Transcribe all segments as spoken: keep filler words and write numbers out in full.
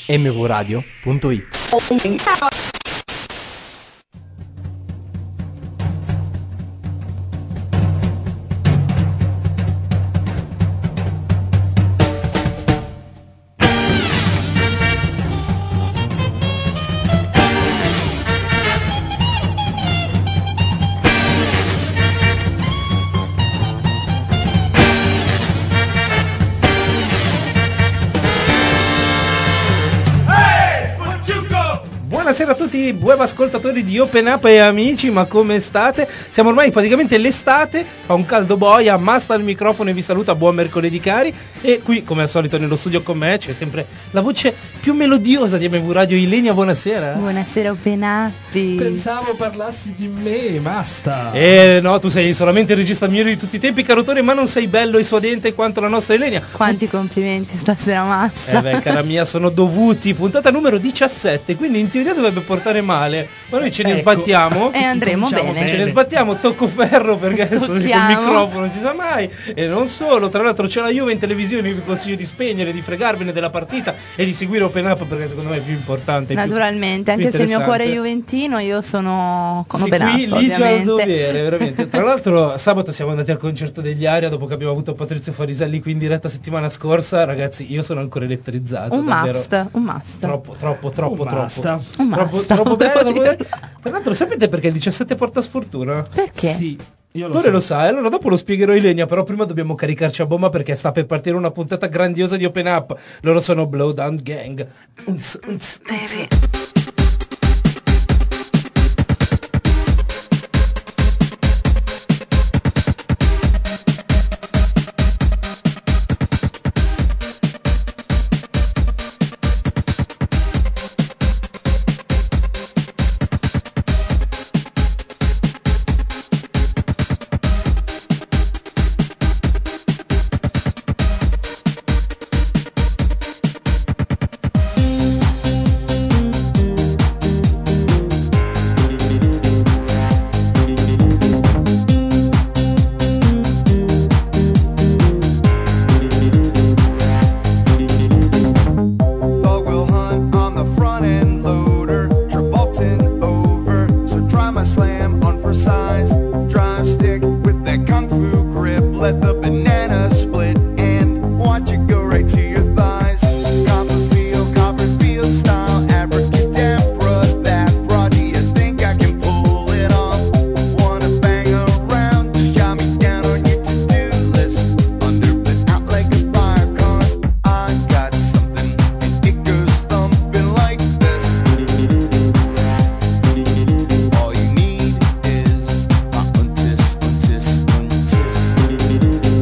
m v radio punto it. Buonasera a tutti, web ascoltatori di Open Up e amici, ma come state? Siamo ormai praticamente l'estate, fa un caldo boia, Masta al microfono e vi saluta, buon mercoledì cari. E qui, come al solito, nello studio con me c'è sempre la voce più melodiosa di M V Radio, Ilenia, buonasera. Buonasera Open Up. Pensavo parlassi di me, Masta. Eh no, tu sei solamente il regista migliore di tutti i tempi, carotore, ma non sei bello e suadente quanto la nostra Ilenia. Quanti complimenti stasera, Massa. Eh beh, cara mia, sono dovuti. Puntata numero diciassette, quindi in teoria dovrebbe portare male, ma noi ce ne ecco. sbattiamo E andremo bene. bene. Ce ne sbattiamo, tocco ferro perché adesso il microfono non si sa mai. E non solo, tra l'altro c'è la Juve in televisione, io vi consiglio di spegnere, di fregarvene della partita e di seguire Open Up perché secondo me è più importante. Naturalmente, più, anche più se il mio cuore è juventino, io sono con sì, Open qui, Up, lì c'è ovviamente. un dovere, veramente. Tra l'altro sabato siamo andati al concerto degli Aria dopo che abbiamo avuto Patrizio Fariselli qui in diretta settimana scorsa. Ragazzi, io sono ancora elettrizzato. Un davvero. must, un must. Troppo, troppo, troppo, Un troppo. must. Un Troppo, must. troppo bello, troppo bello. Tra l'altro sapete perché il diciassette porta sfortuna? Perché? Sì, io lo Tore so. lo sa, allora dopo lo spiegherò Ilenia, però prima dobbiamo caricarci a bomba perché sta per partire una puntata grandiosa di Open Up. Loro sono Blowdown Gang. Unz, unz, unz. All you need is a untis, untis, untis.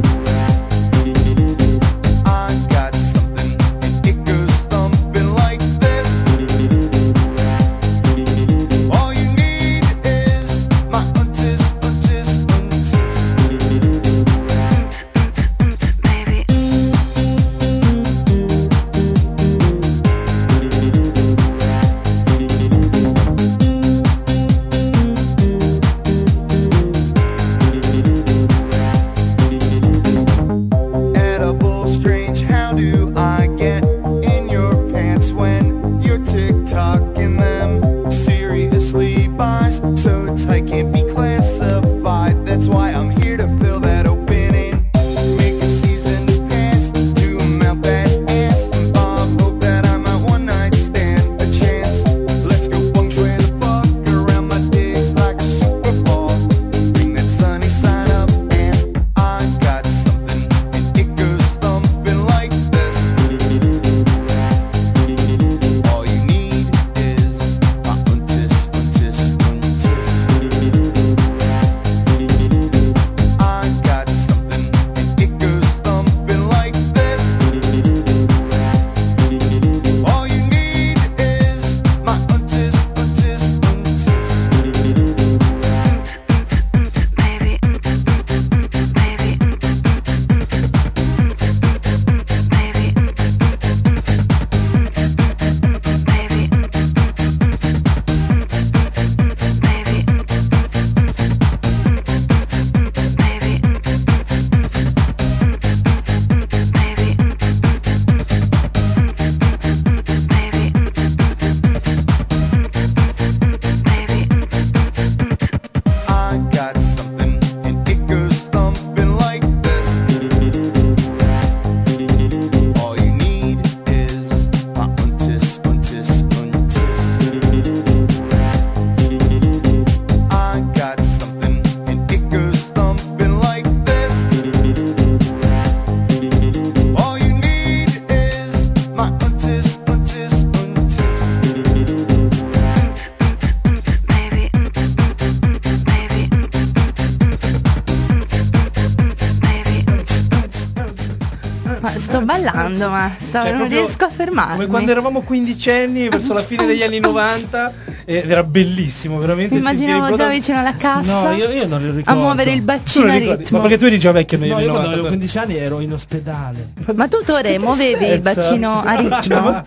Ma sto ballando, ma sto- Cioè, non proprio riesco a fermarmi. Come quando eravamo quindicenni, verso la fine degli anni novanta, ed era bellissimo, veramente. Mi immaginavo sentire i già prodotti- vicino alla cassa No, io, io non lo a ricordo. muovere il Tu bacino non a ricordi? ritmo. Ma perché tu eri già vecchio negli No, anni io quando novanta. avevo quindici anni ero in ospedale. Ma tu Tore muovevi il tristezza. bacino a ritmo?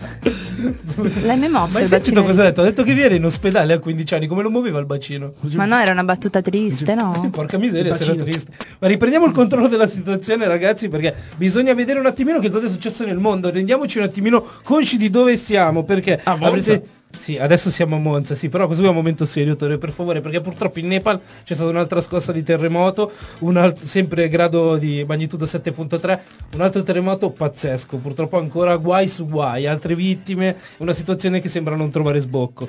L'hai mai mosso Ma hai il sentito bacino? cosa ha detto? Ha detto che vi eri in ospedale a quindici anni, come lo muoveva il bacino? Ma no, era una battuta triste, no? Porca miseria, Il sarà bacino. triste. Ma riprendiamo il controllo della situazione, ragazzi, perché bisogna vedere un attimino che cosa è successo nel mondo. Rendiamoci un attimino consci di dove siamo, perché A Monza? Sì, adesso siamo a Monza, sì, però questo è un momento serio, Tore, per favore, perché purtroppo in Nepal c'è stata un'altra scossa di terremoto, un alt- sempre grado di magnitudo sette virgola tre, un altro terremoto pazzesco, purtroppo ancora guai su guai, altre vittime, una situazione che sembra non trovare sbocco.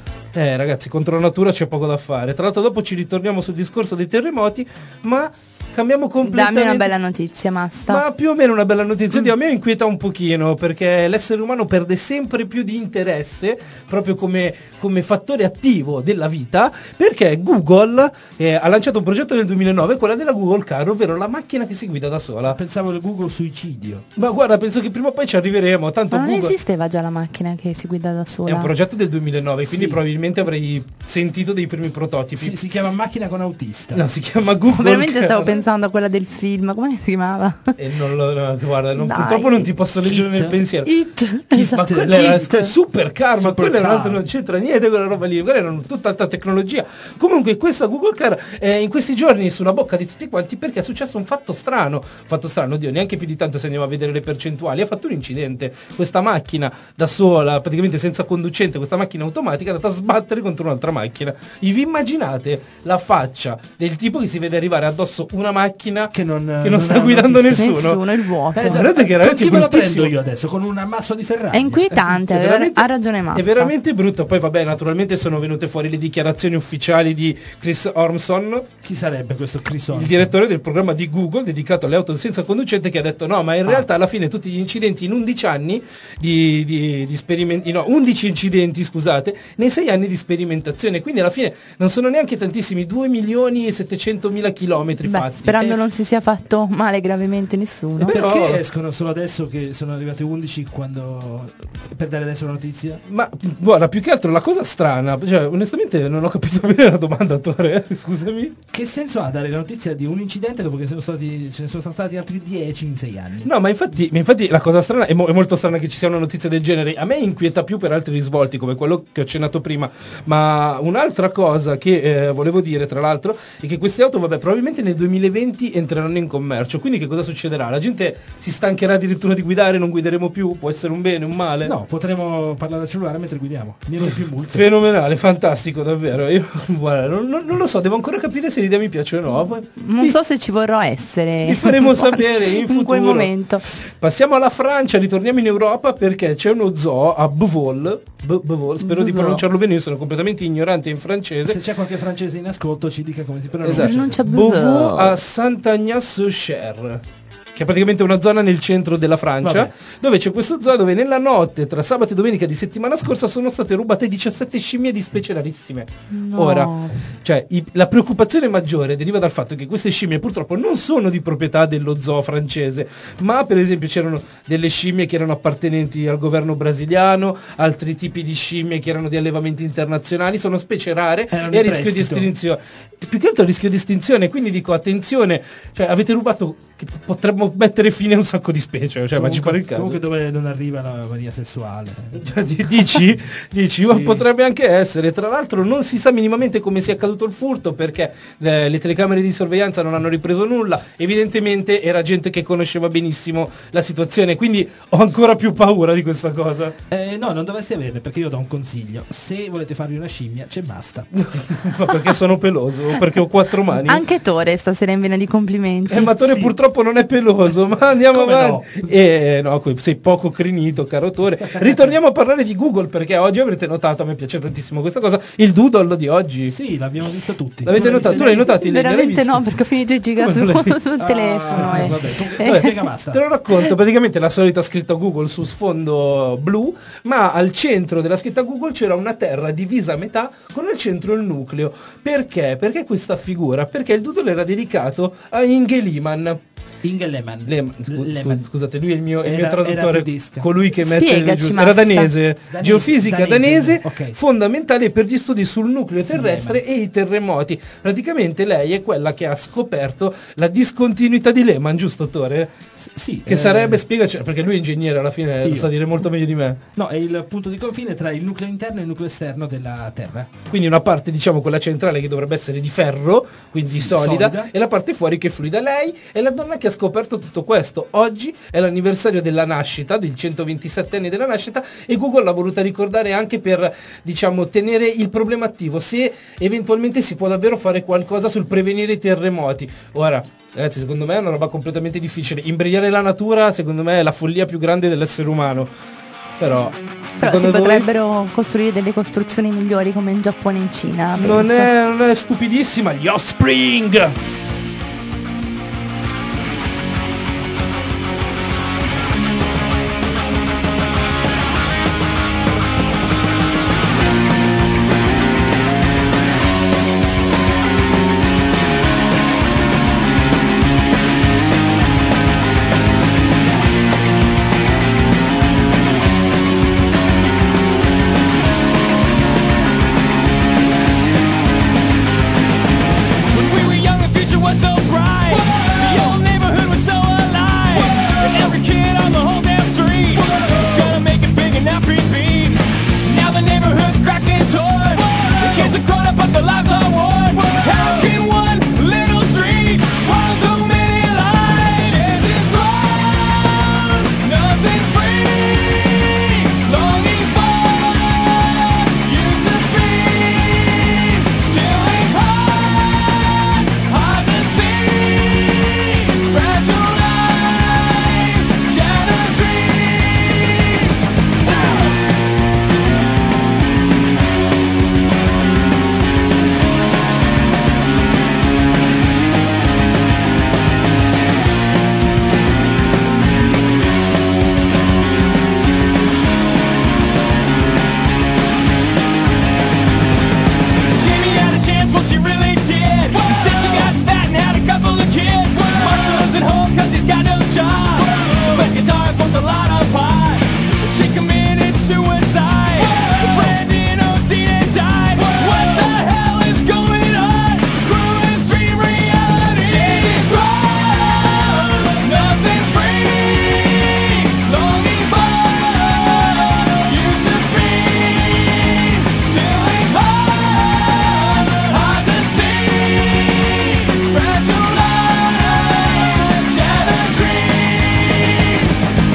Eh ragazzi, contro la natura c'è poco da fare. Tra l'altro dopo ci ritorniamo sul discorso dei terremoti, ma cambiamo completamente. Dammi una bella notizia, Masta. Ma più o meno una bella notizia. Oddio, a me inquieta un pochino, perché l'essere umano perde sempre più di interesse, proprio come, come fattore attivo della vita, perché Google eh, ha lanciato un progetto nel duemilanove, quella della Google Car, ovvero la macchina che si guida da sola. Pensavo al Google suicidio. Ma guarda, penso che prima o poi ci arriveremo. Tanto Ma non Google esisteva già la macchina che si guida da è sola? un progetto del duemilanove, quindi Sì. probabilmente avrei sentito dei primi prototipi. Si, si chiama macchina con autista. No, si chiama Google Veramente Car. stavo pensando a quella del film, come si chiamava? E non lo, no, guarda, non- Dai. purtroppo non ti posso leggere Hit. nel pensiero. It, Chi- esatto, ma quella era It. super car, ma Super quella era car. un'altra, non c'entra niente quella roba lì, quella era tutta alta tecnologia. Comunque questa Google Car è in questi giorni sulla bocca di tutti quanti perché è successo un fatto strano, fatto strano, oddio, neanche più di tanto se andiamo a vedere le percentuali, ha fatto un incidente, questa macchina da sola, praticamente senza conducente, questa macchina automatica è andata a sbattere contro un'altra macchina. E vi immaginate la faccia del tipo che si vede arrivare addosso una macchina Che non, che non sta ha guidando notizie. nessuno. Nessuno, il vuoto. Eh, esatto. Guardate che Con ragazzi chi me la bruttissimo. prendo io adesso? Con un ammasso di Ferrari? È inquietante, È ha- veramente- ha ragione Masta. È veramente brutto. Poi vabbè, naturalmente sono venute fuori le dichiarazioni ufficiali di Chris Ormson, Chi sarebbe questo Chris il Ormson? direttore del programma di Google dedicato alle auto senza conducente, che ha detto no, ma in Ah. realtà alla fine tutti gli incidenti in undici anni di, di, di sperimenti, no, undici incidenti, scusate, nei sei anni di sperimentazione, quindi alla fine non sono neanche tantissimi, due milioni e settecentomila chilometri Beh, fatti. sperando Eh, non si sia fatto male gravemente nessuno. Però- Perché escono solo adesso che sono arrivati undici quando... per dare adesso la notizia? Ma guarda, più che altro la cosa strana, cioè onestamente non ho capito bene la domanda, Tore, eh, scusami. Che senso ha dare la notizia di un incidente dopo che sono stati, ce ne sono stati altri dieci in sei anni? No, ma infatti, ma infatti la cosa strana è, mo- è molto strana che ci sia una notizia del genere. A me inquieta più per altri risvolti, come quello che ho accennato prima. Ma un'altra cosa che eh, volevo dire, tra l'altro, è che queste auto, vabbè, probabilmente nel duemilaventi entreranno in commercio. Quindi che cosa succederà? La gente si stancherà addirittura di guidare, non guideremo più? Può essere un bene, un male? No, potremo parlare al cellulare mentre guidiamo. Niente più multe. Fenomenale, fantastico, davvero. Io, guarda, non, non- non lo so, devo ancora capire se l'idea mi piace o no. Poi Non vi- so se ci vorrò essere. vi faremo sapere in futuro. quel momento. Passiamo alla Francia, ritorniamo in Europa perché c'è uno zoo a Bevol, Be- Bevol, spero di Zoo. pronunciarlo bene, io sono completamente ignorante in francese. Se c'è qualche francese in ascolto ci dica come si pronuncia. Esatto. pronuncia Beauvau Bevol. a Saint-Agnan-sur-Cher, che è praticamente una zona nel centro della Francia, Vabbè. dove c'è questo zoo dove nella notte tra sabato e domenica di settimana scorsa sono state rubate diciassette scimmie di specie rarissime. No. Ora, cioè, i- la preoccupazione maggiore deriva dal fatto che queste scimmie purtroppo non sono di proprietà dello zoo francese, ma per esempio c'erano delle scimmie che erano appartenenti al governo brasiliano, altri tipi di scimmie che erano di allevamenti internazionali, sono specie rare Erano e a in rischio di prestito. estinzione. Più che altro a rischio di estinzione, quindi dico attenzione, cioè avete rubato, che potremmo mettere fine a un sacco di specie, cioè ma ci pare il caso. Comunque dove non arriva la mania sessuale. Cioè, di- dici? Dici? Ma Sì. potrebbe anche essere. Tra l'altro non si sa minimamente come sia accaduto il furto perché eh, le telecamere di sorveglianza non hanno ripreso nulla. Evidentemente era gente che conosceva benissimo la situazione, quindi ho ancora più paura di questa cosa. Eh, no, non dovresti averne perché io do un consiglio. Se volete farvi una scimmia, c'è basta. Ma perché sono peloso? O perché ho quattro mani? Anche Tore stasera in vena di complimenti. Eh, ma Tore Sì. purtroppo non è peloso, ma andiamo Come avanti. Eh, no, que- sei poco crinito, caro Tore. Ritorniamo a parlare di Google perché oggi avrete notato, a me piace tantissimo questa cosa, il doodle di oggi. Sì, l'abbiamo visto tutti. L'avete Tu l'hai notato? visto Tu l'hai lei? notato? Lei? L'hai Veramente visto? no, perché ho finito i giga Come su- non l'hai- sul Ah, telefono. eh. vabbè, comunque, Eh. spiega basta. Te lo racconto, praticamente la solita scritta Google su sfondo blu, ma al centro della scritta Google c'era una terra divisa a metà con al centro il nucleo. Perché? Perché questa figura? Perché il doodle era dedicato a Inge Lehmann. Inge Lehmann. Lehmann, scu- Lehmann. scu- scusate, lui è il mio, il mio Era- era traduttore, tedesca. colui che mette le Spiegaci, giuste. Mazza. Era danese, Danese, geofisica danese, danese, ok. fondamentale per gli studi sul nucleo Sì, terrestre Lehmann. e i terremoti. Praticamente lei è quella che ha scoperto la discontinuità di Lehmann, giusto, Tore? S- sì. Che eh, sarebbe, spiegaci, perché lui è ingegnere alla fine, lo Io. sa dire molto meglio di me. No, è il punto di confine tra il nucleo interno e il nucleo esterno della Terra. Quindi una parte, diciamo, quella centrale che dovrebbe essere di ferro, quindi Sì, solida, solida. e la parte fuori che è fluida. Lei è la donna che ha scoperto tutto questo. Oggi è l'anniversario della nascita, del centoventisette anni della nascita, e Google l'ha voluta ricordare anche per, diciamo, tenere il problema attivo, se eventualmente si può davvero fare qualcosa sul prevenire i terremoti. Ora, ragazzi, secondo me è una roba completamente difficile. Imbrigliare la natura, secondo me, è la follia più grande dell'essere umano. Però, Però si secondo voi potrebbero costruire delle costruzioni migliori come in Giappone e in Cina. non penso. è, non è stupidissima? Gli Offspring! When we were young, the future was so bright. The old neighborhood was so alive. And every kid on the whole damn street was gonna make it big and not be beat. Now the neighborhood's cracked and torn. The kids are grown up, but their lives are worn. How can one little street swallow so many lives? Chances grown, nothing's free. Longing for used to be. Still it's hard. Hard to see, fragile lives, shattered dreams. Jamie had a chance, well she really did. Instead she got fat and had a couple of kids. Marcel lives at home cause he's got no job. She plays guitar, smokes a lot of pot. She committed suicide. Brandon O'Dean died. What the hell is going on? Cruelest dream reality. Jesus grown, nothing's free. Longing for used to be. Still it's hard, hard to see. Fragile lives, shattered dreams.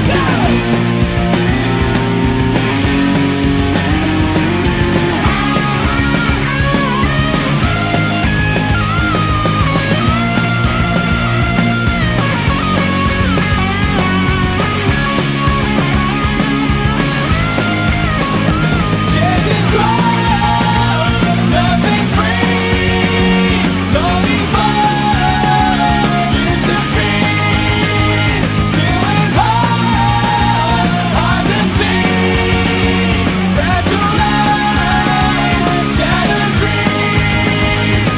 Chances grown, nothing's free. Longing for used to be. Still it's hard, hard to see. Fragile lives, shattered dreams.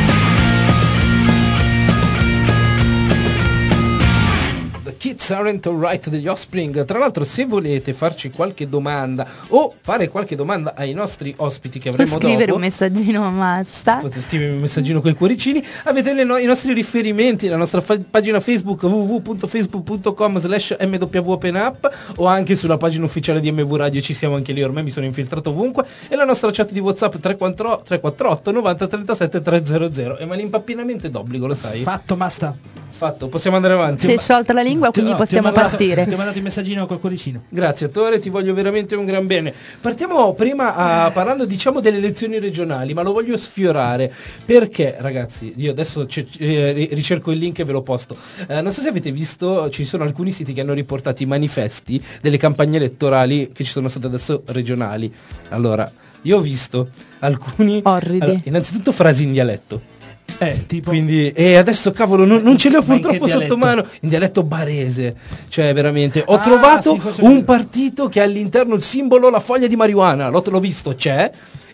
The Kids Aren't Alright degli Offspring. Tra l'altro, se volete farci qualche domanda o fare qualche domanda ai nostri ospiti che Puoi avremo scrivere dopo, un messaggino a Mazza. potete scrivermi un messaggino con i cuoricini. Avete le no- i nostri riferimenti, la nostra fa- pagina Facebook w w w punto facebook punto com slash m w open up, o anche sulla pagina ufficiale di M V Radio, ci siamo anche lì, ormai mi sono infiltrato ovunque, e la nostra chat di WhatsApp tre quattro otto novanta trentasette trecento. E ma l'impappinamento è d'obbligo, lo sai? Fatto, basta. Fatto, possiamo andare avanti. Si è sciolta la lingua, quindi Ti- no, possiamo ti ho mandato- partire. Ti ho mandato il messaggino col cuoricino. Grazie Tore, ti voglio veramente un gran bene. Partiamo prima a, parlando diciamo delle elezioni regionali, ma lo voglio sfiorare perché, ragazzi, io adesso ce- eh, ricerco il link e ve lo posto. Eh, non so se avete visto, ci sono alcuni siti che hanno riportato i manifesti delle campagne elettorali che ci sono state adesso regionali. Allora, io ho visto alcuni Orridi. allora, innanzitutto frasi in dialetto. Eh, tipo... Quindi, e adesso cavolo, non, non ce le ho Ma in che purtroppo sotto dialetto? mano. In dialetto barese. Cioè, veramente. Ho Ah, trovato sì, forse un quello. partito che ha all'interno il simbolo la foglia di marijuana. L'ho, l'ho visto, c'è.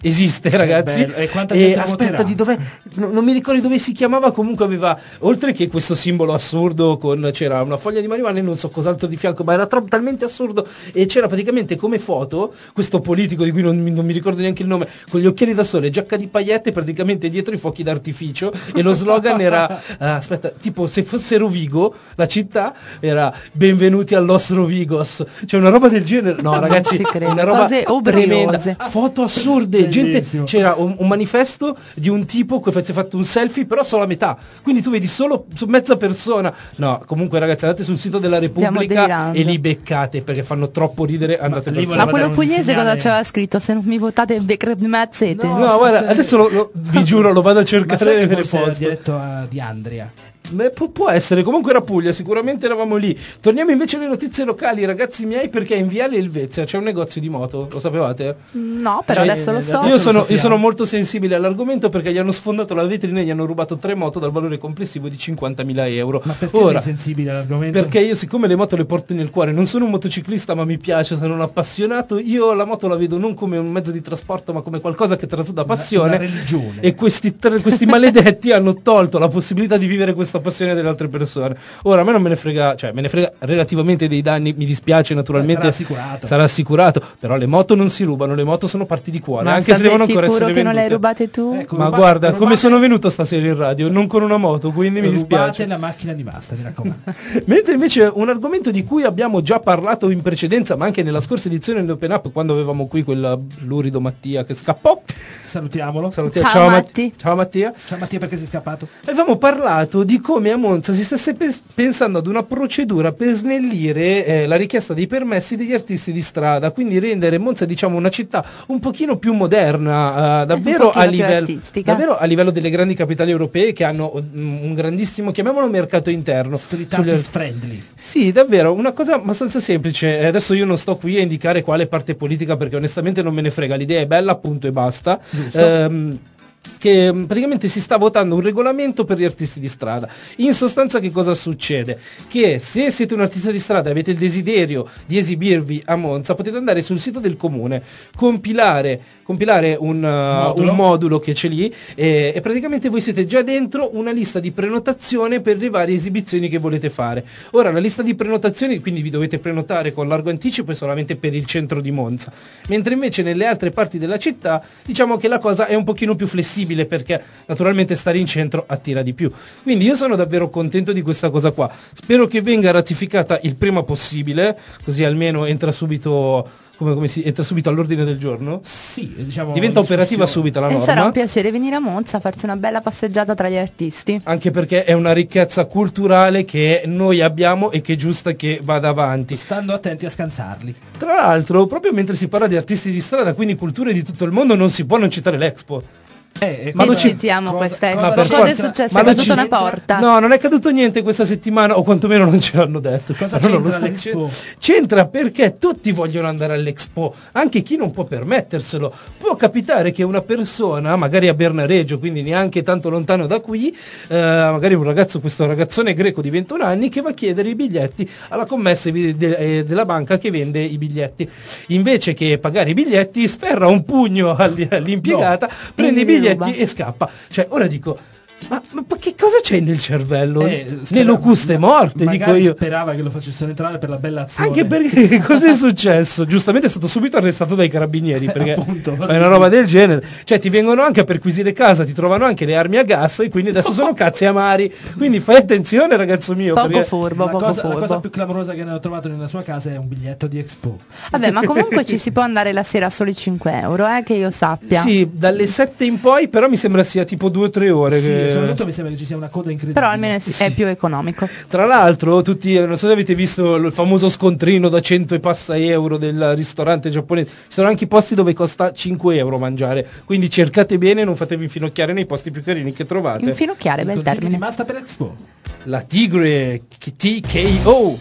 esiste, ragazzi. bello. E quanta E gente aspetta, voterà? di dov'è? No- non mi ricordo dove si chiamava, comunque aveva, oltre che questo simbolo assurdo con c'era una foglia di marijuana e non so cos'altro di fianco, ma era troppo talmente assurdo, e c'era praticamente come foto questo politico di cui non, mi- non mi ricordo neanche il nome, con gli occhiali da sole, giacca di paillette, praticamente dietro i fuochi d'artificio, e lo slogan era ah, aspetta, tipo se fosse Rovigo la città era benvenuti al Los Rovigos, cioè una roba del genere. No, ragazzi, ci credo, una roba cose obriose. tremenda, foto assurde, gente, Bellissimo. c'era un, un manifesto di un tipo che si è fatto un selfie però solo a metà, quindi tu vedi solo su mezza persona. No, comunque ragazzi, andate sul sito della Stiamo Repubblica delirando. e li beccate perché fanno troppo ridere, andate lì per voleva Ma quello dare un pugliese segnale- cosa c'aveva scritto? Se non mi votate mezzete. No. No, guarda, se- adesso lo- lo- vi giuro, lo vado a Ma cercare sai che e ve ne forse era posto. diretto a, di Andria? Beh, pu- può essere, comunque era Puglia, sicuramente eravamo lì. Torniamo invece alle notizie locali, ragazzi miei, perché in Viale Elvezia c'è un negozio di moto, lo sapevate? No, però Cioè, adesso lo so. Io lo sono, io sappiamo. sono molto sensibile all'argomento perché gli hanno sfondato la vetrina e gli hanno rubato tre moto dal valore complessivo di cinquantamila euro. Ma perché Ora, sei sensibile all'argomento? perché io siccome le moto le porto nel cuore, non sono un motociclista ma mi piace, sono un appassionato, io la moto la vedo non come un mezzo di trasporto ma come qualcosa che trasuda passione. una religione. E questi, tre- questi maledetti hanno tolto la possibilità di vivere questa passione delle altre persone. Ora a me non me ne frega, cioè me ne frega relativamente dei danni, mi dispiace naturalmente. Sarà assicurato. Sarà assicurato, però le moto non si rubano, le moto sono parti di cuore, Ma anche se state devono ancora sicuro essere che non le hai vendute. rubate tu? Ecco, Ma ruba- guarda, rubate- come sono venuto stasera in radio, non con una moto, quindi mi rubate dispiace. la macchina di Masta, mi raccomando. Mentre invece un argomento di cui abbiamo già parlato in precedenza, ma anche nella scorsa edizione dell'Open Up, quando avevamo qui quel lurido Mattia che scappò. Salutiamolo. Salutiamo- Ciao, Mat- Matti. Ciao Mattia. Ciao Mattia, perché sei scappato? Avevamo parlato di come a Monza si stesse pe- pensando ad una procedura per snellire eh, la richiesta dei permessi degli artisti di strada, quindi rendere Monza, diciamo, una città un pochino più moderna, eh, davvero, pochino a più livello, artistica. davvero a livello delle grandi capitali europee che hanno mm, un grandissimo, chiamiamolo mercato interno. Street Sugli- artist friendly. Sì, davvero, una cosa abbastanza semplice. Eh, Adesso io non sto qui a indicare quale parte politica perché onestamente non me ne frega, l'idea è bella, appunto, e basta. Giusto. Ehm, che mh, praticamente si sta votando un regolamento per gli artisti di strada. In sostanza che cosa succede? Che se siete un artista di strada e avete il desiderio di esibirvi a Monza, potete andare sul sito del comune, compilare, compilare un, uh, Modulo. un modulo che c'è lì e, e praticamente voi siete già dentro una lista di prenotazione per le varie esibizioni che volete fare. Ora la lista di prenotazioni, quindi vi dovete prenotare con largo anticipo, è solamente per il centro di Monza, mentre invece nelle altre parti della città diciamo che la cosa è un pochino più flessibile perché naturalmente stare in centro attira di più. Quindi io sono davvero contento di questa cosa qua, spero che venga ratificata il prima possibile, così almeno entra subito, come, come si entra subito all'ordine del giorno, Sì, diciamo. diventa in operativa discussione. subito la E norma. sarà un piacere venire a Monza a farsi una bella passeggiata tra gli artisti. Anche perché è una ricchezza culturale che noi abbiamo e che è giusta che vada avanti. Stando attenti a scansarli. Tra l'altro, proprio mentre si parla di artisti di strada, quindi culture di tutto il mondo, non si può non citare l'Expo. Eh, Ma Ma lo ci- citiamo cosa- questa cosa Expo. per Cosa è forza- successo? ma È lo caduta ci- una porta. No, non è caduto niente questa settimana, o quantomeno non ce l'hanno detto. Cosa Però non lo c'entra sto l'Expo? dicendo. C'entra perché tutti vogliono andare all'Expo, anche chi non può permetterselo. Può capitare che una persona, magari a Bernareggio, quindi neanche tanto lontano da qui, eh, magari un ragazzo, questo ragazzone greco di ventuno anni, che va a chiedere i biglietti alla commessa de- de- eh, della banca che vende i biglietti. Invece che pagare i biglietti, sferra un pugno all- all'impiegata, prende E i li biglietti ruba. e scappa. Cioè, ora dico, ma, ma- ma che cosa c'è nel cervello? Eh, Le spera- locuste morte, dico magari io. sperava che lo facessero entrare per la bella azione. Anche perché cosa è successo? Giustamente è stato subito arrestato dai carabinieri perché Appunto. è una roba del genere. Cioè ti vengono anche a perquisire casa, ti trovano anche le armi a gas e quindi adesso sono cazzi amari. Quindi fai attenzione, ragazzo mio. Poco perché- furbo, la poco cosa, la furbo. cosa più clamorosa che hanno trovato nella sua casa è un biglietto di Expo. Vabbè, ma comunque ci si può andare la sera a soli cinque euro, eh, che io sappia. Sì, dalle sette in poi, però mi sembra sia tipo due o tre ore. Sì, che- soprattutto mi sembra che ci sia una coda incredibile. Però almeno è, è più economico. Tra l'altro, tutti, non so se avete visto il famoso scontrino da cento e passa euro del ristorante giapponese. Ci sono anche i posti dove costa cinque euro mangiare. Quindi cercate bene, non fatevi infinocchiare nei posti più carini che trovate. Infinocchiare, Il bel consiglio di termine. Masta per Expo. La Tigre T K O.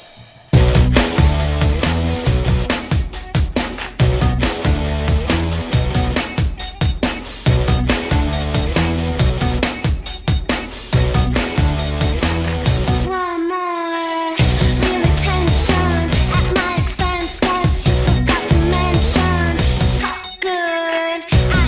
One more, real attention at my expense. Guess you forgot to mention. Talk good, I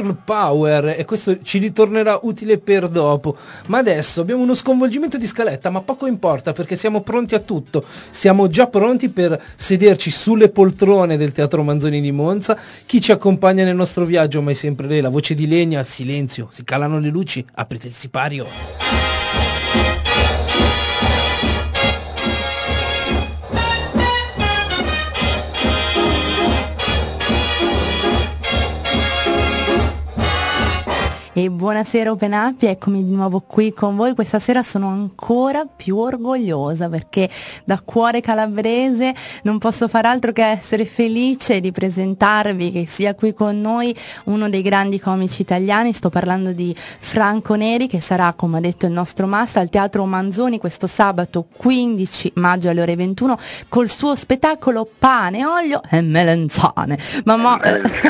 girl power, e questo ci ritornerà utile per dopo. Ma adesso abbiamo uno sconvolgimento di scaletta, ma poco importa perché siamo pronti a tutto. Siamo già pronti per sederci sulle poltrone del Teatro Manzoni di Monza. Chi ci accompagna nel nostro viaggio, ma è sempre lei, la voce di legna. Silenzio, si calano le luci, aprite il sipario. E buonasera Open Up, eccomi di nuovo qui con voi. Questa sera sono ancora più orgogliosa perché da cuore calabrese non posso far altro che essere felice di presentarvi che sia qui con noi uno dei grandi comici italiani. Sto parlando di Franco Neri, che sarà, come ha detto il nostro Massa, al Teatro Manzoni questo sabato quindici maggio alle ore ventuno col suo spettacolo Pane, Olio e Melenzane. Mamma...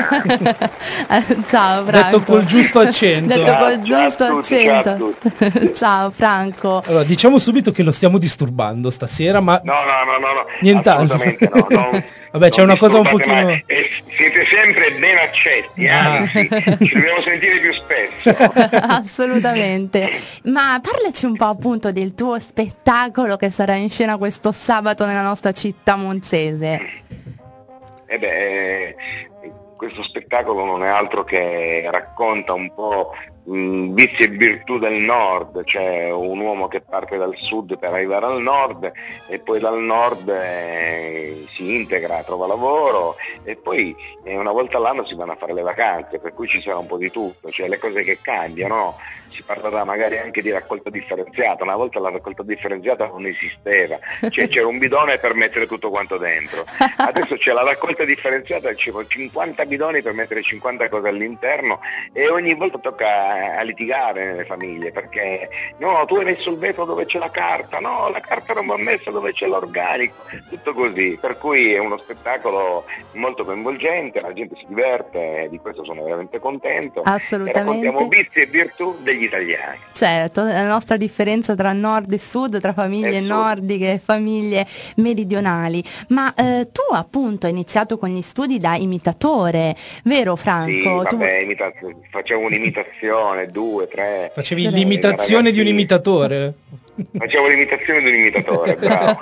Ciao Franco. Detto col giusto accento. Detto Ciao, col giusto ciao a tutti, ciao a accento. Ciao Franco. Allora, diciamo subito che lo stiamo disturbando stasera, ma No, no, no, no, no. nient'altro. Assolutamente no. non- Vabbè, c'è non una cosa un disturbate pochino... mai. E siete sempre ben accetti, eh, Ah. anzi, ci dobbiamo sentire più spesso. Assolutamente. Ma parlaci un po' appunto del tuo spettacolo che sarà in scena questo sabato nella nostra città monzese. E beh, eh, questo spettacolo non è altro che racconta un po' mh, vizi e virtù del nord, cioè un uomo che parte dal sud per arrivare al nord e poi dal nord eh, si integra, trova lavoro e poi eh, una volta all'anno si vanno a fare le vacanze, per cui ci sarà un po' di tutto, cioè le cose che cambiano. Si parlerà magari anche di raccolta differenziata, una volta la raccolta differenziata non esisteva, cioè c'era un bidone per mettere tutto quanto dentro, adesso c'è la raccolta differenziata, ci sono cinquanta bidoni per mettere cinquanta cose all'interno e ogni volta tocca a litigare nelle famiglie perché no, tu hai messo il vetro dove c'è la carta, no, la carta non va messa dove c'è l'organico, tutto così, per cui è uno spettacolo molto coinvolgente, la gente si diverte e di questo sono veramente contento. Assolutamente. E raccontiamo vizi e virtù degli italiani. Certo, la nostra differenza tra nord e sud, tra famiglie E sud. nordiche e famiglie meridionali. Ma eh, tu appunto hai iniziato con gli studi da imitatore, vero Franco? Sì, Tu- vabbè, imita- facevo un'imitazione, due, tre. Facevi Sì, l'imitazione di un ragazzi. imitatore. Facevo l'imitazione di un imitatore, bravo.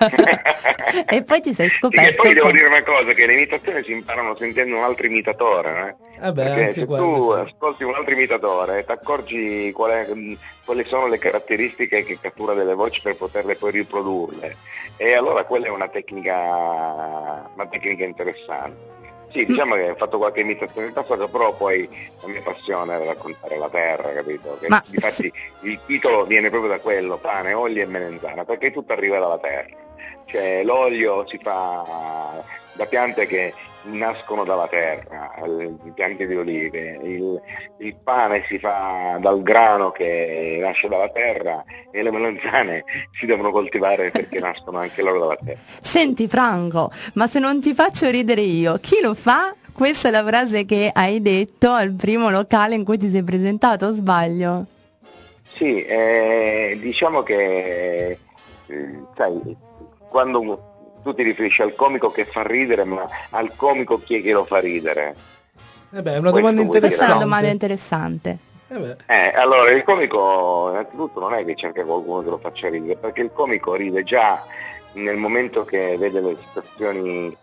E poi ti sei Sì, scoperto. e poi devo con- dire una cosa, che le imitazioni si imparano sentendo un altro imitatore, eh? Vabbè, Perché anche se quello, tu sì. ascolti un altro imitatore e ti accorgi qual è- mh, quali sono le caratteristiche che cattura delle voci per poterle poi riprodurle, e allora quella è una tecnica, una tecnica interessante. Sì, diciamo che ho fatto qualche imitazione in passato, però poi la mia passione era raccontare la terra, capito? Che Ma difatti il titolo viene proprio da quello, pane, olio e melenzana, perché tutto arriva dalla terra. Cioè l'olio si fa da piante che nascono dalla terra, le piante di olive, il, il pane si fa dal grano che nasce dalla terra e le melanzane si devono coltivare perché nascono anche loro dalla terra. Senti Franco, ma se non ti faccio ridere io, chi lo fa? Questa è la frase che hai detto al primo locale in cui ti sei presentato, o sbaglio? Sì, eh, diciamo che eh, sai, quando tu ti riferisci al comico che fa ridere, ma al comico chi è che lo fa ridere? Eh beh, è una Questo domanda vuol dire. Questa è una interessante. domanda interessante. Eh beh. Eh, allora il comico innanzitutto non è che cerca qualcuno che lo faccia ridere, perché il comico ride già nel momento che vede le situazioni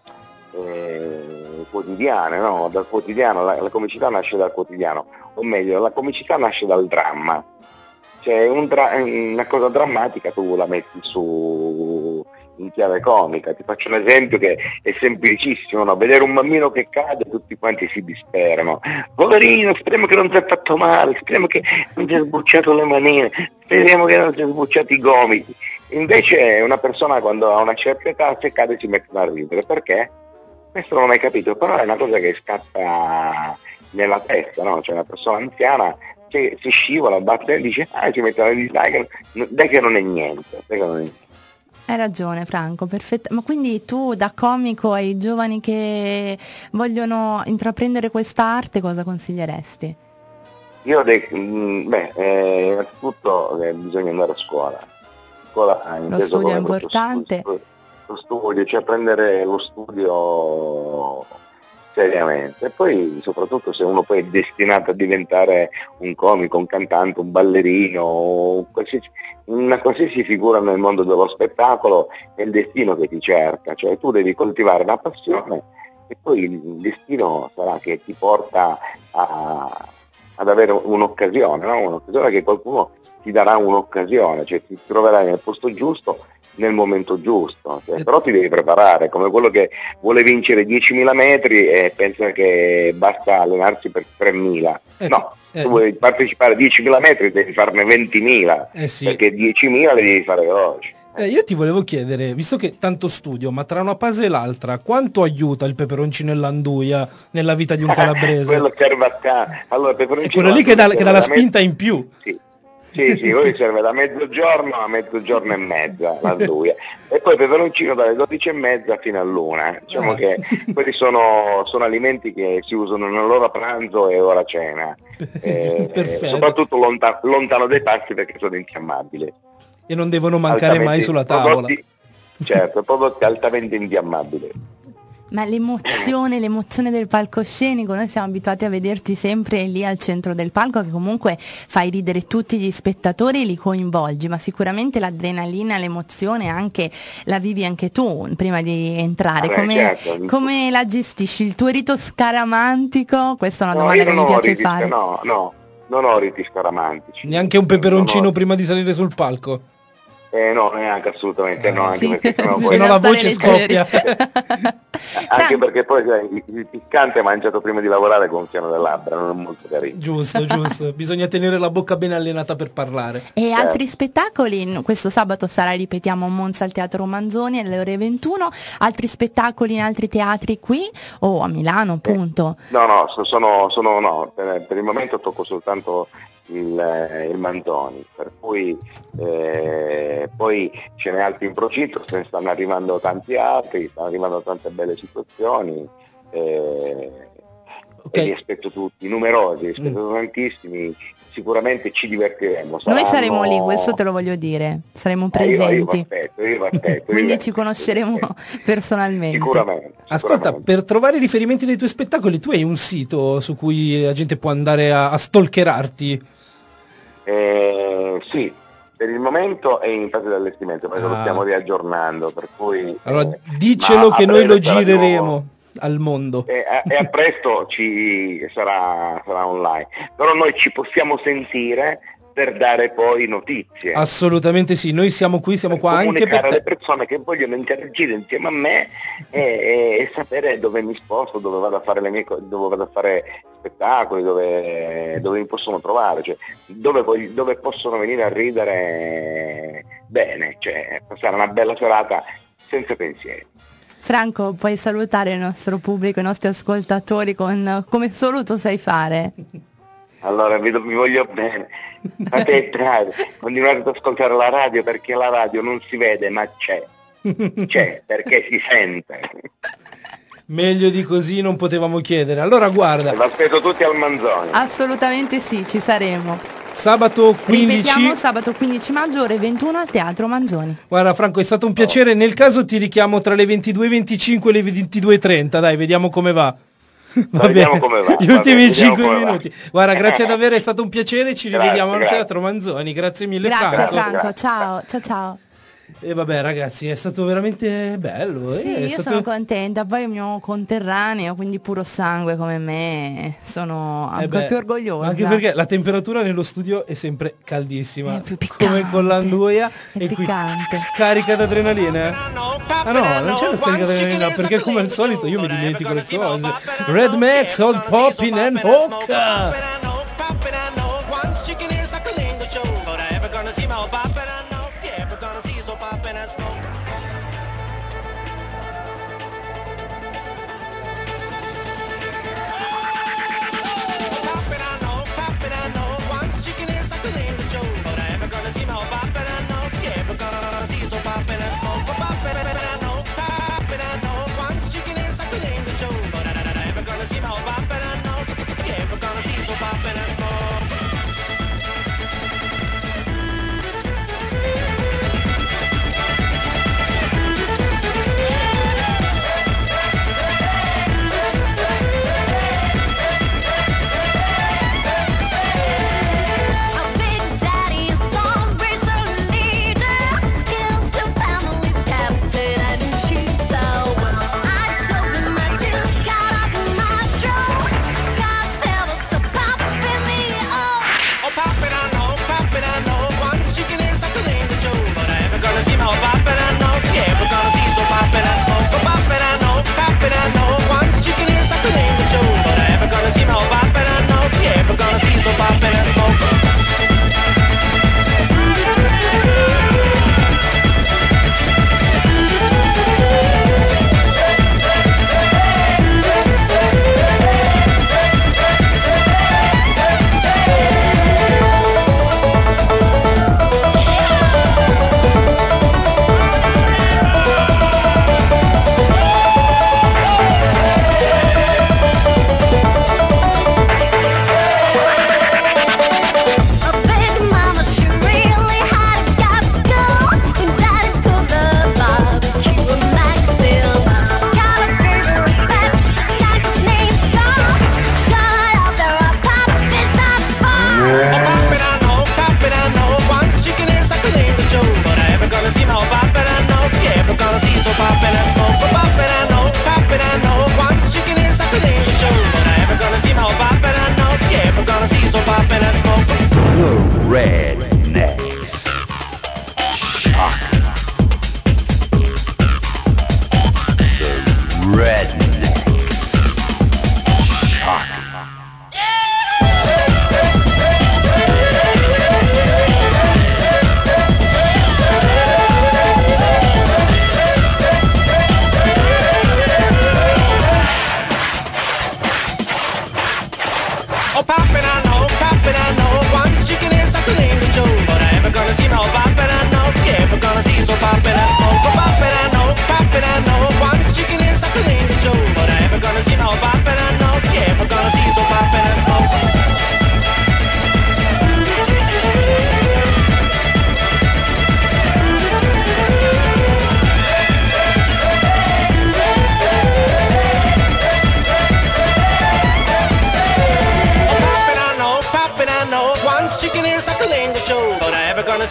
eh, quotidiane, no? Dal quotidiano, la, la comicità nasce dal quotidiano, o meglio, la comicità nasce dal dramma. Cioè un dra- una cosa drammatica tu la metti su in chiave comica. Ti faccio un esempio che è semplicissimo, no? Vedere un bambino che cade tutti quanti si disperano, poverino, speriamo che non ti ha fatto male, speriamo che non ti ha sbucciato le manine, speriamo che non ti ha sbucciato i gomiti. Invece una persona quando ha una certa età, se cade si mette a ridere, perché? Questo non ho mai capito, però è una cosa che scatta nella testa, no? Cioè una persona anziana che si scivola, batte e dice ah, si mette a ridere, dai che, dai che non è niente, dai che non è niente. Hai ragione Franco, perfetto. Ma quindi tu da comico ai giovani che vogliono intraprendere questa arte cosa consiglieresti? Io de- mh, beh, eh, innanzitutto eh, bisogna andare a scuola. Scuola ha inteso studio come è proprio importante. Studio, lo studio, cioè prendere lo studio seriamente. E poi soprattutto se uno poi è destinato a diventare un comico, un cantante, un ballerino, qualsiasi, una qualsiasi figura nel mondo dello spettacolo, è il destino che ti cerca, cioè tu devi coltivare una passione e poi il destino sarà che ti porta a, ad avere un'occasione, no? Un'occasione che qualcuno ti darà un'occasione, cioè ti troverai nel posto giusto nel momento giusto, cioè, però ti devi preparare, come quello che vuole vincere diecimila metri e pensa che basta allenarsi per tremila. Eh, No, eh. tu vuoi partecipare a diecimila metri devi farne ventimila, Eh sì. perché diecimila li devi fare veloci. Eh, io ti volevo chiedere, visto che tanto studio, ma tra una fase e l'altra, quanto aiuta il peperoncino e l'anduia nella vita di un calabrese? Quello serve a ca- allora, È peperoncino quello lì che dà, che dà la serve da spinta in più. Sì, sì, sì, poi serve da mezzogiorno a mezzogiorno e mezza l'anduia e poi peperoncino dalle dodici e mezza fino all'una. Diciamo Ah. che quelli sono, sono alimenti che si usano nell'ora pranzo e ora cena, eh, Perfetto. soprattutto lonta- lontano dai pasti perché sono infiammabili. E non devono mancare mai Altamente- sulla tavola. prodotti- certo, prodotti altamente infiammabili. Ma l'emozione, l'emozione del palcoscenico, noi siamo abituati a vederti sempre lì al centro del palco, che comunque fai ridere tutti gli spettatori e li coinvolgi, ma sicuramente l'adrenalina, l'emozione anche la vivi anche tu prima di entrare. Vabbè, Come, certo. come la gestisci? Il tuo rito scaramantico? Questa è una No, domanda io che non mi ho piace riti, fare. no, no, non ho riti scaramantici. Neanche un peperoncino Non ho- prima di salire sul palco. Eh no, neanche assolutamente no, anche Sì. perché sennò Se poi- no la Bisogna voce stare leggeri. scoppia. anche perché poi sai, il, il piccante mangiato prima di lavorare gonfiano le labbra, non è molto carino. Giusto, giusto. Bisogna tenere la bocca ben allenata per parlare. E Certo. altri spettacoli, n- questo sabato sarà, ripetiamo, a Monza al Teatro Manzoni alle ore ventuno, altri spettacoli in altri teatri qui o a Milano appunto? No, no, so- sono, sono no, per, per il momento tocco soltanto il, eh, il Manzoni, per cui eh, poi ce n'è altri in procinto, se ne stanno arrivando tanti altri, stanno arrivando tante belle situazioni. Eh, Ok. e li aspetto tutti, numerosi, li aspetto Mm. tantissimi, sicuramente ci divertiremo. Noi saranno- saremo lì, questo te lo voglio dire, saremo Eh, io, io vi presenti. aspetto, io vi aspetto, Quindi io vi ci aspetto, conosceremo io vi aspetto. personalmente. Sicuramente. Ascolta, sicuramente. per trovare i riferimenti dei tuoi spettacoli, tu hai un sito su cui la gente può andare a, a stalkerarti? Eh, sì, per il momento è in fase di allestimento, perché Ah. lo stiamo riaggiornando, per cui... Allora, eh, dicelo ma a che noi lo breve sarà di gireremo nuovo. al mondo. E a, e a presto ci sarà, sarà online, però noi ci possiamo sentire per dare poi notizie. Assolutamente sì, noi siamo qui, siamo per qua anche comunicare per alle te. persone che vogliono interagire insieme a me e, e- e sapere dove mi sposto, dove vado a fare le mie co- dove vado a fare spettacoli, dove, dove mi possono trovare, cioè dove, voglio- dove possono venire a ridere bene, cioè passare una bella serata senza pensieri. Franco, puoi salutare il nostro pubblico, i nostri ascoltatori con come solo tu sai fare. Allora vi, vi voglio bene, fate entrare, continuate ad ascoltare la radio perché la radio non si vede ma c'è, c'è perché si sente. Meglio di così non potevamo chiedere. Allora guarda, Vi aspetto tutti al Manzoni. Assolutamente sì, ci saremo. sabato quindici. Ripetiamo, sabato quindici maggio ore ventuno al Teatro Manzoni. Guarda Franco, è stato un piacere. Nel caso ti richiamo tra le ventidue e venticinque e le ventidue e trenta. Dai, vediamo come va. Va Vediamo bene. come va, Gli va ultimi bene, vediamo cinque come va. minuti. Guarda, grazie davvero, è stato un piacere. Ci Grazie, rivediamo al grazie. Teatro Manzoni. Grazie mille Grazie Franco. Franco, Grazie. ciao, ciao ciao. E vabbè ragazzi, è stato veramente bello. Sì, eh, è io stato- sono contenta, poi il mio conterraneo, quindi puro sangue come me, sono Eh ancora beh, più orgogliosa. Anche perché la temperatura nello studio è sempre caldissima. È più piccante, come con l'anduia. è E qui piccante. scarica d'adrenalina. Ah no, non c'è la scarica d'adrenalina perché come al solito io mi dimentico le cose. Red Max, Old Poppin' and Hook. But I never gonna see my pop and I know, yeah, we're gonna see so pop and I smoke.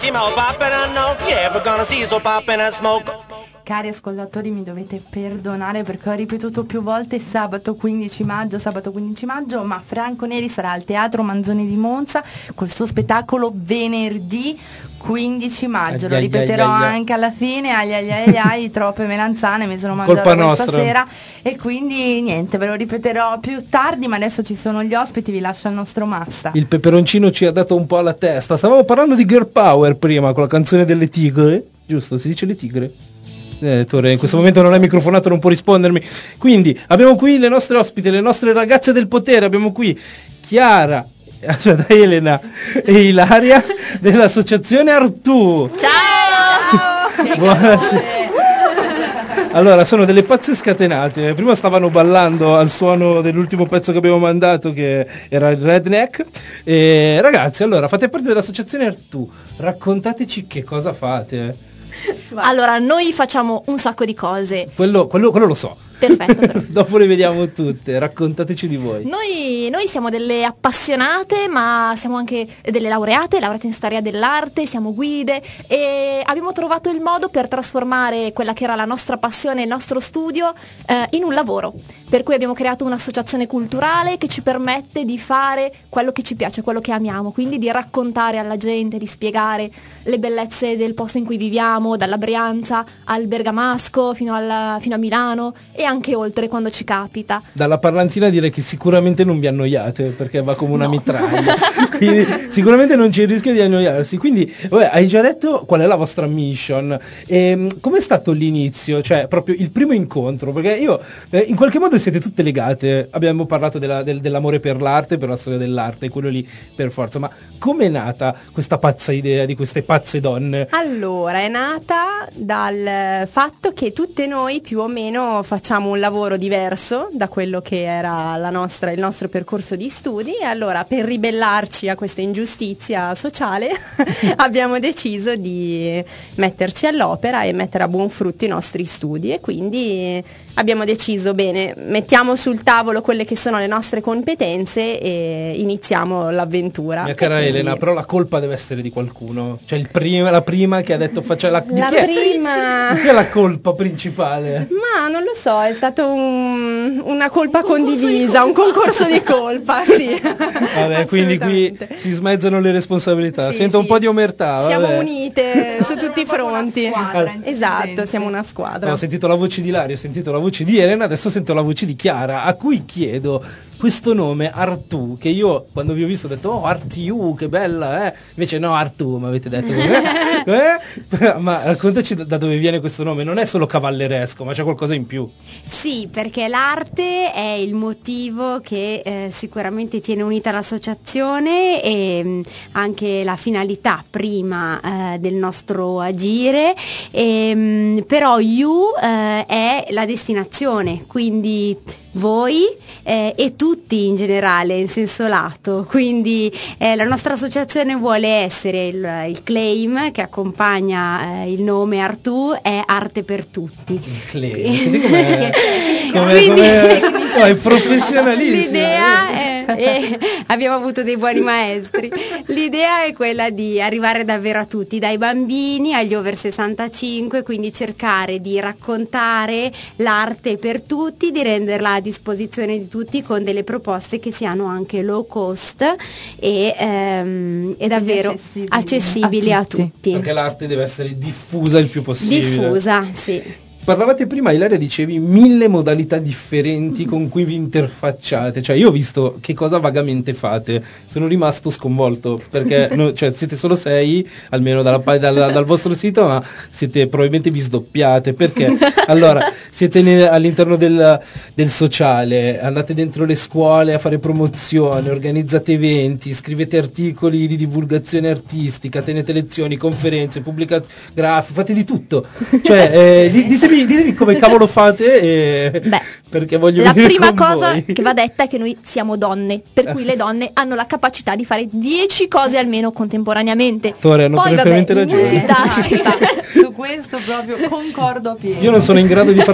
see more pop and I know. Yeah, we're gonna see some pop and I smoke. Cari ascoltatori, mi dovete perdonare perché ho ripetuto più volte sabato quindici maggio, sabato quindici maggio, ma Franco Neri sarà al Teatro Manzoni di Monza col suo spettacolo venerdì quindici maggio. Lo Ai, ai, ripeterò ai, ai. anche alla fine, ai ai ai ai, troppe melanzane mi sono mangiata Colpa questa nostra. sera e quindi niente, ve lo ripeterò più tardi, ma adesso ci sono gli ospiti, vi lascio al nostro Massa. Il peperoncino ci ha dato un po' alla testa. Stavamo parlando di girl power prima con la canzone delle tigre, giusto? Si dice le tigre? Eh, Tore, in questo momento non è microfonato, non può rispondermi. Quindi abbiamo qui le nostre ospiti, le nostre ragazze del potere. Abbiamo qui Chiara, aspetta, Elena e Ilaria dell'associazione Artù. Ciao! Buonasera. Allora, sono delle pazze scatenate. Prima stavano ballando al suono dell'ultimo pezzo che abbiamo mandato, che era il Redneck. E ragazzi, allora, fate parte dell'associazione Artù. Raccontateci che cosa fate. Allora, noi facciamo un sacco di cose. Quello, quello, quello lo so. Perfetto, però. Dopo le vediamo tutte. Raccontateci di voi. Noi, noi siamo delle appassionate, ma siamo anche delle laureate, laureate in storia dell'arte, siamo guide e abbiamo trovato il modo per trasformare quella che era la nostra passione, il nostro studio, eh, in un lavoro. Per cui abbiamo creato un'associazione culturale che ci permette di fare quello che ci piace, quello che amiamo, quindi di raccontare alla gente, di spiegare le bellezze del posto in cui viviamo, dalla Brianza al Bergamasco fino, alla, fino a Milano e anche oltre quando ci capita. Dalla parlantina direi che sicuramente non vi annoiate, perché va come una No. mitraglia. Quindi sicuramente non c'è il rischio di annoiarsi. Quindi vabbè, hai già detto qual è la vostra mission. E com'è stato l'inizio? Cioè proprio il primo incontro? Perché io eh, in qualche modo siete tutte legate. Abbiamo parlato della- del- dell'amore per l'arte, per la storia dell'arte, quello lì per forza. Ma com'è nata questa pazza idea di queste pazze donne? Allora, è nata dal fatto che tutte noi più o meno facciamo un lavoro diverso da quello che era la nostra, il nostro percorso di studi e allora per ribellarci a questa ingiustizia sociale abbiamo deciso di metterci all'opera e mettere a buon frutto i nostri studi e quindi abbiamo deciso, bene, mettiamo sul tavolo quelle che sono le nostre competenze e iniziamo l'avventura. Mia cara E quindi- Elena, però la colpa deve essere di qualcuno. Cioè il prima, la prima che ha detto faccia la... di La chi è? prima- Di chi è la colpa principale? Ma non lo so, è stato un- una colpa condivisa, un concorso di colpa, sì. Vabbè, quindi qui Assolutamente. si smezzano le responsabilità. Sì, Sento un sì. po' di omertà. Siamo vabbè. unite su tutti i fronti. squadra, in tutti i Esatto, sensi. siamo una squadra. Ho sentito la voce di Ilaria, ho sentito la voce di Elena, adesso sento la voce di Chiara, a cui chiedo questo nome Artù, che io quando vi ho visto ho detto oh Artù, che bella, eh? Invece no, Artù, mi avete detto. eh? Ma raccontaci da, da dove viene questo nome, non è solo cavalleresco, ma c'è qualcosa in più. Sì, perché l'arte è il motivo che eh, sicuramente tiene unita l'associazione e mh, anche la finalità prima eh, del nostro agire, e, mh, però You eh, è la destinazione, quindi voi eh, e tutti in generale in senso lato, quindi eh, la nostra associazione vuole essere il, il claim che accompagna eh, il nome Artù è arte per tutti. Clay, senti com'è, com'è, Quindi- com'è- oh, è professionalissimo. L'idea è, è- abbiamo avuto dei buoni maestri. L'idea è quella di arrivare davvero a tutti, dai bambini agli over sessantacinque, quindi cercare di raccontare l'arte per tutti, di renderla a disposizione di tutti con delle proposte che siano anche low cost e, ehm, e davvero accessibili accessibili a a tutti. tutti. Perché l'arte deve essere diffusa il più possibile. Diffusa, sì. Parlavate prima, Ilaria, dicevi mille modalità differenti con cui vi interfacciate. Cioè io ho visto che cosa vagamente fate. Sono rimasto sconvolto perché no, cioè, siete solo sei, almeno dalla, pa- dal, dal vostro sito, ma siete probabilmente vi sdoppiate. Perché? Allora, siete ne- all'interno del, del sociale, andate dentro le scuole a fare promozione, organizzate eventi, scrivete articoli di divulgazione artistica, tenete lezioni, conferenze, pubblicate grafiche, fate di tutto. Cioè, eh, di- ditemi, ditemi come cavolo fate e... Beh, perché voglio la venire prima con cosa voi. che va detta è che noi siamo donne, per cui le donne hanno la capacità di fare dieci cose almeno contemporaneamente. Tore, hanno Poi vabbè, perfettamente i ragione. multitasking. Su questo proprio concordo a pieno. Io non sono in grado di farlo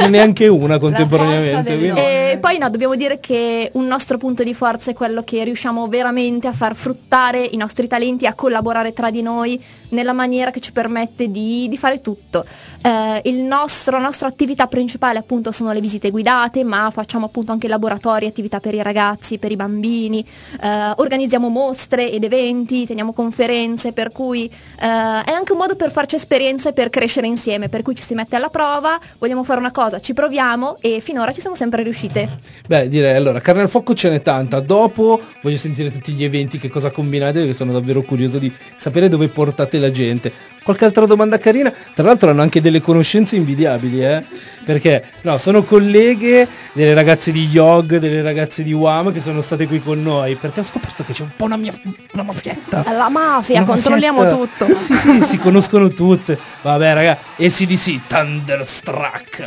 farne neanche una contemporaneamente. quindi- E poi no, dobbiamo dire che un nostro punto di forza è quello che riusciamo veramente a far fruttare i nostri talenti, a collaborare tra di noi nella maniera che ci permette di, di fare tutto. Eh, il nostro, la nostra attività principale appunto sono le visite guidate, ma facciamo appunto anche laboratori, attività per i ragazzi, per i bambini, eh, organizziamo mostre ed eventi, teniamo conferenze, per cui eh, è anche un modo per farci esperienze e per crescere insieme, per cui ci si mette alla prova, vogliamo fare una cosa, ci proviamo e finora ci siamo sempre riuscite. Beh, direi allora, carne al fuoco ce n'è tanta. Dopo voglio sentire tutti gli eventi, che cosa combinate, perché sono davvero curioso di sapere dove portate la gente. Qualche altra domanda carina? Tra l'altro hanno anche delle conoscenze invidiabili, eh? Perché no, sono colleghe delle ragazze di Yog, delle ragazze di W A M che sono state qui con noi, perché ho scoperto che c'è un po' una mia una mafietta. La mafia, Una controlliamo mafietta. tutto. Sì, sì, si conoscono tutte. Vabbè, raga, A C D C, Thunderstruck.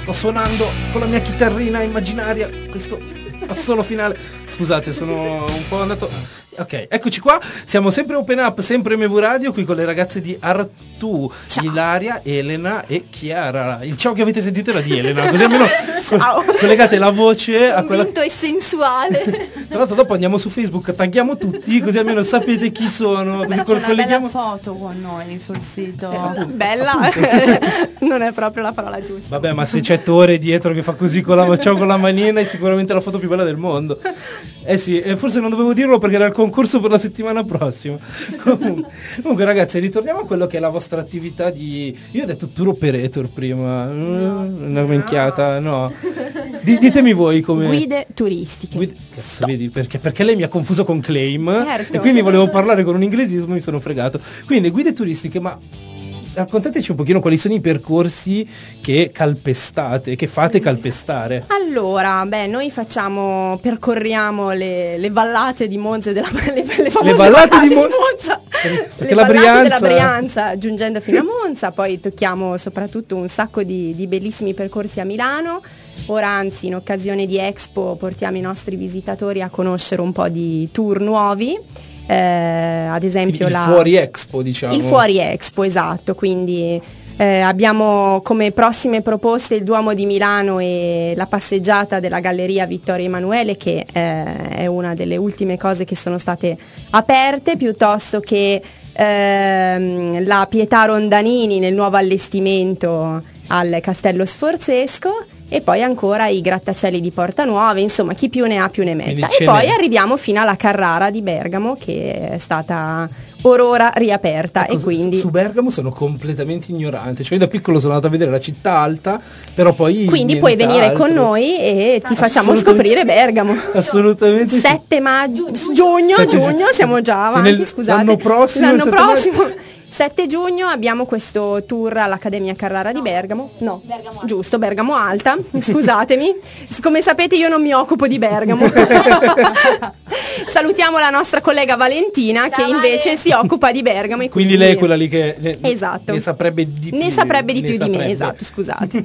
sto suonando con la mia chitarrina immaginaria questo assolo finale. Scusate, sono un po' andato... Ok, eccoci qua, siamo sempre Open Up, sempre M V Radio, qui con le ragazze di Artù, Ilaria, Elena e Chiara. Il ciao che avete sentito era di Elena, così almeno Ciao. collegate la voce a quella... Convinto e sensuale. Tra l'altro dopo andiamo su Facebook, tagghiamo tutti, così almeno sapete chi sono. Così C'è una bella colleghiamo... foto con noi sul sito. Eh, bella, non è proprio la parola giusta. Vabbè, ma se c'è Tore dietro che fa così con la, ciao con la manina, è sicuramente la foto più bella del mondo. Eh sì, eh, forse non dovevo dirlo perché era il concorso per la settimana prossima. Comunque, comunque ragazzi, ritorniamo a quello che è la vostra attività di... Io ho detto tour operator prima, no, una minchiata, no. D- ditemi voi come... Guide turistiche. Guide... Cazzo, vedi, perché, perché lei mi ha confuso con claim, Certo. e quindi volevo parlare con un inglesismo e mi sono fregato. Quindi guide turistiche, ma... raccontateci un pochino quali sono i percorsi che calpestate, che fate calpestare. Allora, beh, noi facciamo, percorriamo le, le vallate di Monza e della, le, le famose Le vallate vallate di di Mon- Monza, Perché le la vallate Brianza- della Brianza, giungendo fino a Monza, poi tocchiamo soprattutto un sacco di, di bellissimi percorsi a Milano. Ora anzi, in occasione di Expo, portiamo i nostri visitatori a conoscere un po' di tour nuovi. Eh, ad esempio il la... fuori Expo, diciamo. Il Fuori Expo, esatto, quindi eh, abbiamo come prossime proposte il Duomo di Milano e la passeggiata della Galleria Vittorio Emanuele, che eh, è una delle ultime cose che sono state aperte, piuttosto che ehm, la Pietà Rondanini nel nuovo allestimento al Castello Sforzesco. E poi ancora i grattacieli di Porta Nuova, insomma chi più ne ha più ne metta. Quindi E ce poi n'è. arriviamo fino alla Carrara di Bergamo, che è stata or ora riaperta. Ecco, e su- quindi su Bergamo sono completamente ignorante, cioè io da piccolo sono andato a vedere la città alta, però poi Quindi puoi venire nient'altro. con noi e ti facciamo Assolutamente- scoprire Bergamo. Assolutamente sì. sette maggio, giugno, Sette giugno, giugno. siamo già Se avanti, nel- scusate. l'anno prossimo, L'anno il sette prossimo, sette giugno abbiamo questo tour all'Accademia Carrara di Bergamo. No, giusto, Bergamo Alta. Scusatemi. Come sapete io non mi occupo di Bergamo. Salutiamo la nostra collega Valentina, che invece si occupa di Bergamo. E Quindi lei è quella lì che ne, Esatto. ne saprebbe di più. Ne saprebbe di ne più di me, saprebbe. esatto, scusate.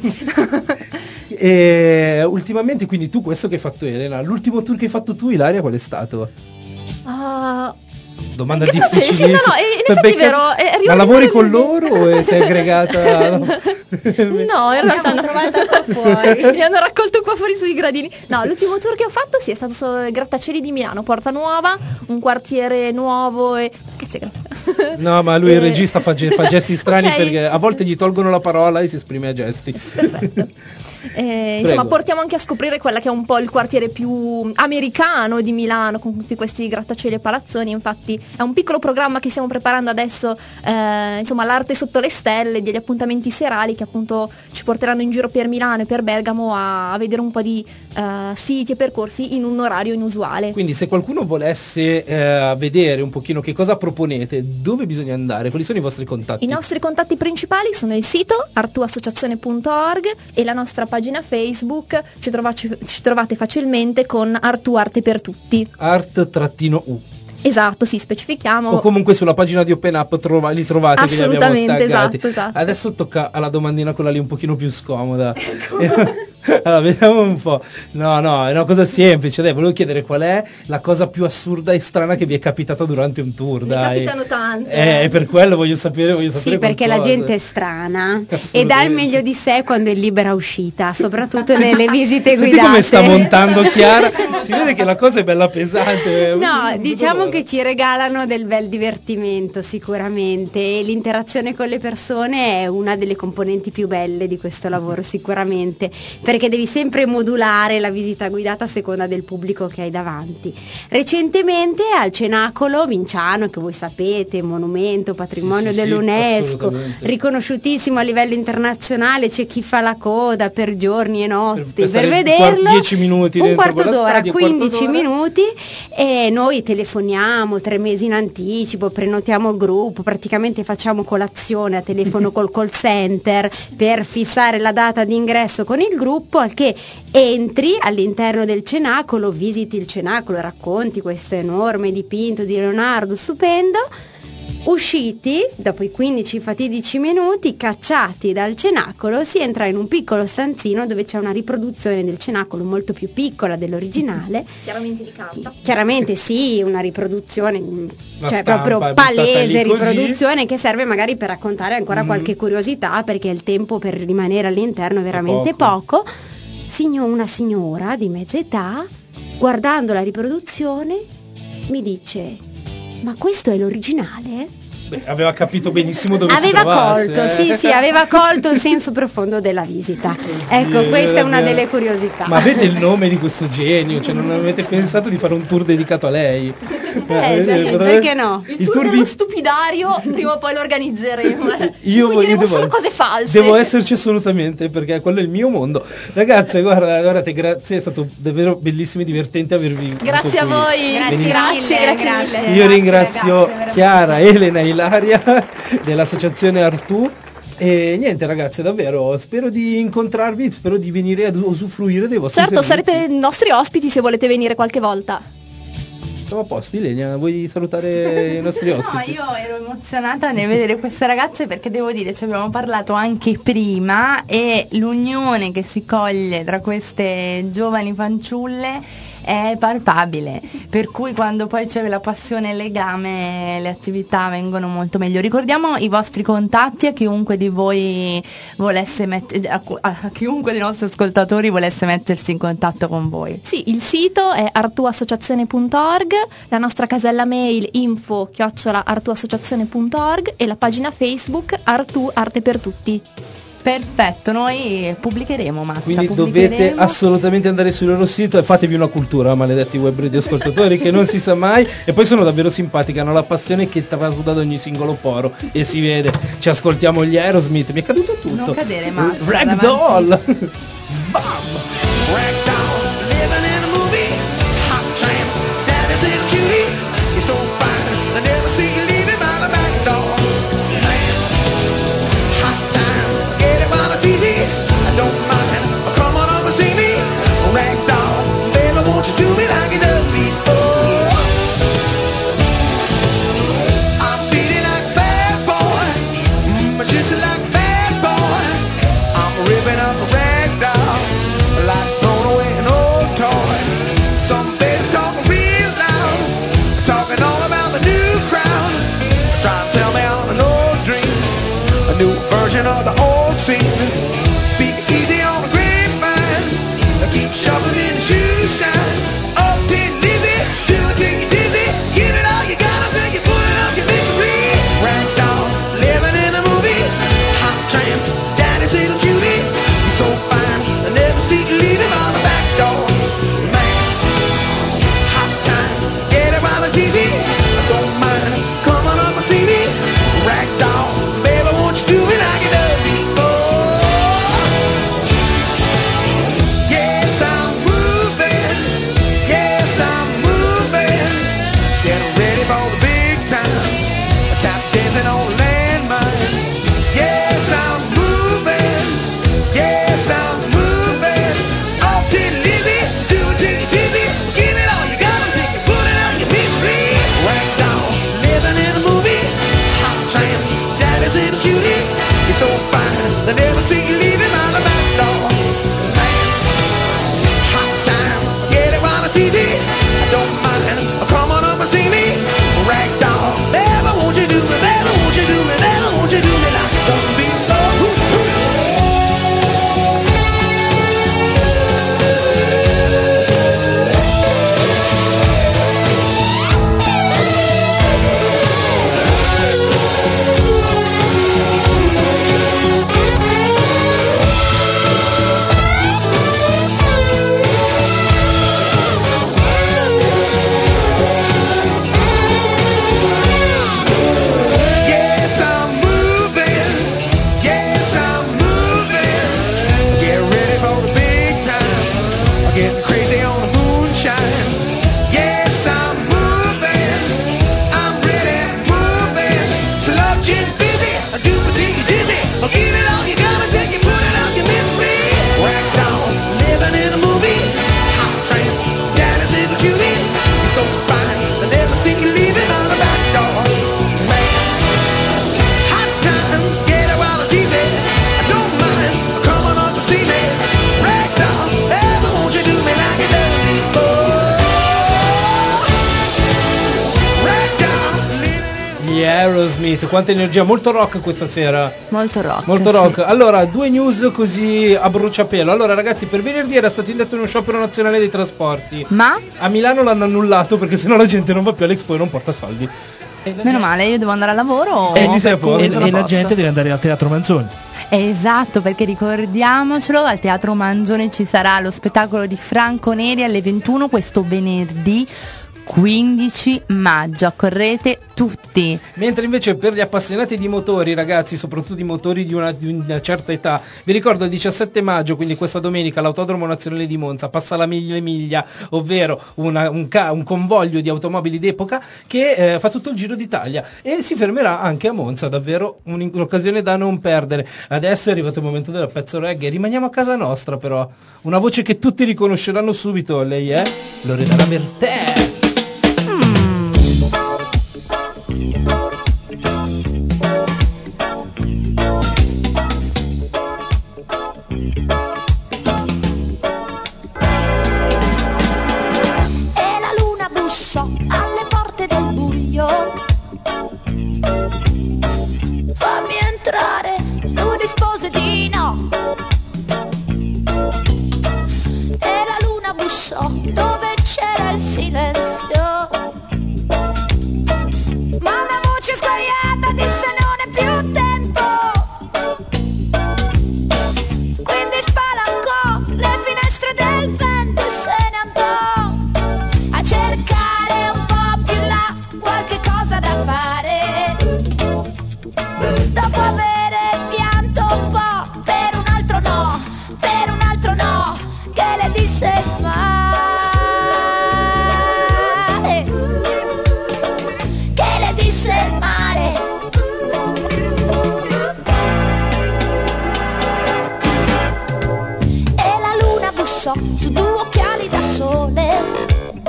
E ultimamente, quindi tu questo che hai fatto Elena, l'ultimo tour che hai fatto tu Ilaria qual è stato? Ah, Domanda Che faccio? difficile. Sì, no, no, in effetti è vero, eh, arrivo Ma a lavori livello con di- loro o sei aggregata? No, in realtà no. qua fuori. Mi hanno raccolto qua fuori sui gradini. No, l'ultimo tour che ho fatto sì è stato su Grattacieli di Milano, Porta Nuova, un quartiere nuovo e... Che sei gratta? No, ma lui il Eh, regista fa, ge- fa gesti strani ok. perché a volte gli tolgono la parola e si esprime a gesti. Eh, insomma, Prego. portiamo anche a scoprire quella che è un po' il quartiere più americano di Milano, con tutti questi grattacieli e palazzoni. Infatti è un piccolo programma che stiamo preparando adesso, eh, insomma, l'arte sotto le stelle, degli appuntamenti serali che appunto ci porteranno in giro per Milano e per Bergamo a, a vedere un po' di eh, siti e percorsi in un orario inusuale. Quindi se qualcuno volesse eh, vedere un pochino che cosa proponete, dove bisogna andare? Quali sono i vostri contatti? I nostri contatti principali sono il sito artuassociazione punto org e la nostra pagina Facebook. Ci, trovaci- ci trovate facilmente con Artu Arte per Tutti. Art-U. Esatto, sì, specifichiamo. O comunque sulla pagina di Open Up trova- li trovate che li abbiamo Assolutamente, taggati. esatto, esatto. Adesso tocca alla domandina quella lì un pochino più scomoda. Allora, vediamo un po'. No, no, è una cosa semplice. Dai, volevo chiedere qual è la cosa più assurda e strana che vi è capitata durante un tour. Ne Dai. capitano tante. Eh, per quello voglio sapere, voglio sapere Sì, perché la qualcosa. gente è strana e dà Assolutamente. il meglio di sé quando è in libera uscita, soprattutto nelle visite Senti guidate. come sta montando Chiara. Si vede che la cosa è bella pesante. No, diciamo che ci regalano del bel divertimento sicuramente e l'interazione con le persone è una delle componenti più belle di questo lavoro sicuramente, perché devi sempre modulare la visita guidata a seconda del pubblico che hai davanti. Recentemente al Cenacolo Vinciano, che voi sapete, monumento, patrimonio Sì, sì, sì, dell'UNESCO, assolutamente. riconosciutissimo a livello internazionale, c'è chi fa la coda per giorni e notti Per- per, per stare vederlo. dieci minuti un dentro quarto quella d'ora, stadia, un quarto quindici d'ora. minuti e noi telefoniamo tre mesi in anticipo, prenotiamo il gruppo, praticamente facciamo colazione a telefono col call center per fissare la data di ingresso con il gruppo, al che entri all'interno del cenacolo, visiti il cenacolo, racconti questo enorme dipinto di Leonardo stupendo. Usciti, dopo i quindici fatidici minuti, cacciati dal cenacolo, si entra in un piccolo stanzino dove c'è una riproduzione del cenacolo molto più piccola dell'originale. Chiaramente di carta. Chiaramente sì, una riproduzione, La cioè stampa proprio è buttata palese lì così. riproduzione che serve magari per raccontare ancora Mm. qualche curiosità, perché il tempo per rimanere all'interno è veramente poco. poco. Signo- una signora di mezza età, guardando la riproduzione, mi dice: ma questo è l'originale? Beh, aveva capito benissimo dove Aveva si trovasse, colto, eh. sì, sì, aveva colto il senso profondo della visita. Ecco, Oddio, questa è una davvero. delle curiosità. Ma avete il nome di questo genio? Cioè non avete pensato di fare un tour dedicato a lei? Eh, sì, perché no? Il, Il tour tour dello di- stupidario prima o poi lo organizzeremo. eh. Io, Qui io diremo devo, solo cose false. devo esserci assolutamente, perché quello è il mio mondo. Ragazze, guarda, guardate, grazie, è stato davvero bellissimo e divertente avervi Grazie a avuto qui. voi, Grazie grazie, mille, grazie, grazie, grazie. mille. Io ringrazio ragazze, veramente. Chiara, Elena e Ilaria dell'associazione Artù. E niente ragazze, davvero spero di incontrarvi, spero di venire ad usufruire dei vostri Certo, servizi. sarete nostri ospiti se volete venire qualche volta. Siamo a posto. Ilenia, vuoi salutare i nostri ospiti? No, io ero emozionata nel vedere queste ragazze perché devo dire, ci abbiamo parlato anche prima e l'unione che si coglie tra queste giovani fanciulle è palpabile, per cui quando poi c'è la passione e il legame le attività vengono molto meglio. Ricordiamo i vostri contatti a chiunque di voi volesse mettere, a, a chiunque dei nostri ascoltatori volesse mettersi in contatto con voi. Sì, il sito è artuassociazione punto org, la nostra casella mail info chiocciola artuassociazione punto org e la pagina Facebook Artù Arte per Tutti. Perfetto, noi pubblicheremo, Mazza, Quindi pubblicheremo. dovete assolutamente andare sul loro sito e fatevi una cultura, maledetti web radio ascoltatori, che non si sa mai. E poi sono davvero simpatiche, hanno la passione che trasuda da ogni singolo poro e si vede. Ci ascoltiamo gli Aerosmith, mi è caduto tutto. Non cadere, Mazza, Ragdoll. Ragdoll, living in a movie. Hot tramp, daddy's little cutie. You're so fine, I never see you leaving by the back door. Man, hot time, forget it while it's easy. I don't mind, come on over and see me. Ragdoll, baby, won't you do me like you done before? I'm feeling like a bad boy, mm, but just like a bad boy. I'm ripping up a rag doll, like throwing away Aerosmith, quanta energia, molto rock questa sera. Molto rock. Molto sì. rock. Allora, due news così a bruciapelo. Allora ragazzi, per venerdì era stato indetto uno sciopero nazionale dei trasporti. Ma? A Milano l'hanno annullato perché sennò la gente non va più all'Expo e non porta soldi. Meno male, io devo andare a lavoro. E, per cui e, sono a e la posto. gente deve andare al Teatro Manzoni. Esatto, perché ricordiamocelo, al Teatro Manzoni ci sarà lo spettacolo di Franco Neri alle ventuno questo venerdì quindici maggio, accorrete tutti. Mentre invece per gli appassionati di motori, ragazzi, soprattutto di motori di una, di una certa età, vi ricordo il diciassette maggio, quindi questa domenica, all'Autodromo Nazionale di Monza passa la mille miglia, ovvero una, un, ca- un convoglio di automobili d'epoca che eh, fa tutto il giro d'Italia e si fermerà anche a Monza, davvero un'occasione da non perdere. Adesso è arrivato il momento del pezzo reggae, rimaniamo a casa nostra però, una voce che tutti riconosceranno subito, lei è Loredana Bertè. Alle porte del buio, fammi entrare, lui rispose di no. E la luna bussò dove c'era il silenzio, ma una voce sguaiata disse non è più tempo. Quindi spalancò le finestre del vento e se ne andò a cercare un po' più là qualche cosa da fare. Dopo avere pianto un po' per un altro no, per un altro no, che le disse il mare, che le disse il mare. E la luna bussò su due occhiali da sole.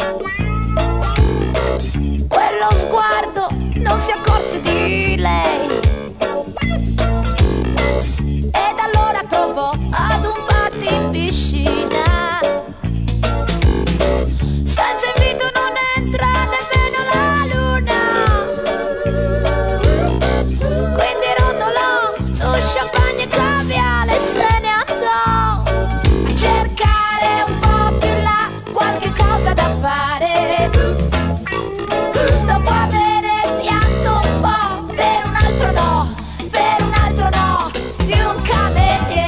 Quello sguardo non si accorse di lei ed allora provò ad un party in piscina. Senza invito non entra nemmeno la luna, quindi rotolò su champagne e caviale e se ne andò a cercare un po' più là qualche cosa da fare. Dopo avere pianto un po' per un altro no, per un altro no di un cameriere.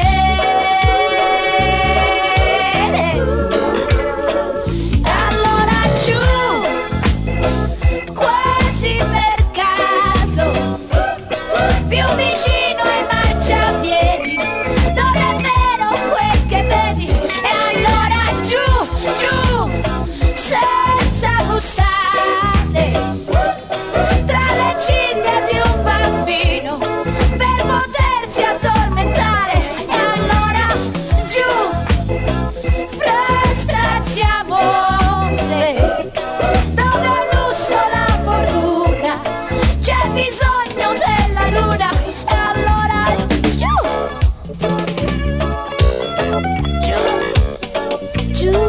Allora giù, quasi per caso, più vicino ai marciapiedi, non è vero quel che vedi. E allora giù, giù, senza bussare, tra le ciglia di un bambino per potersi addormentare. E allora giù, fra stracci amore, dove al lusso la fortuna c'è bisogno della luna. E allora giù, giù, giù.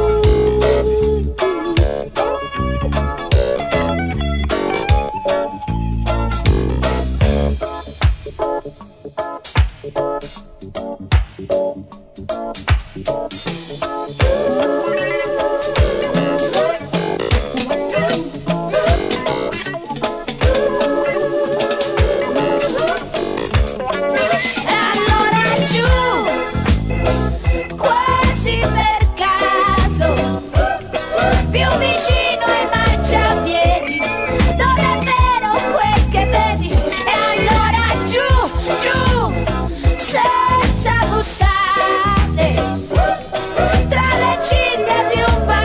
Senza bussare, tra le ciglia di un bambino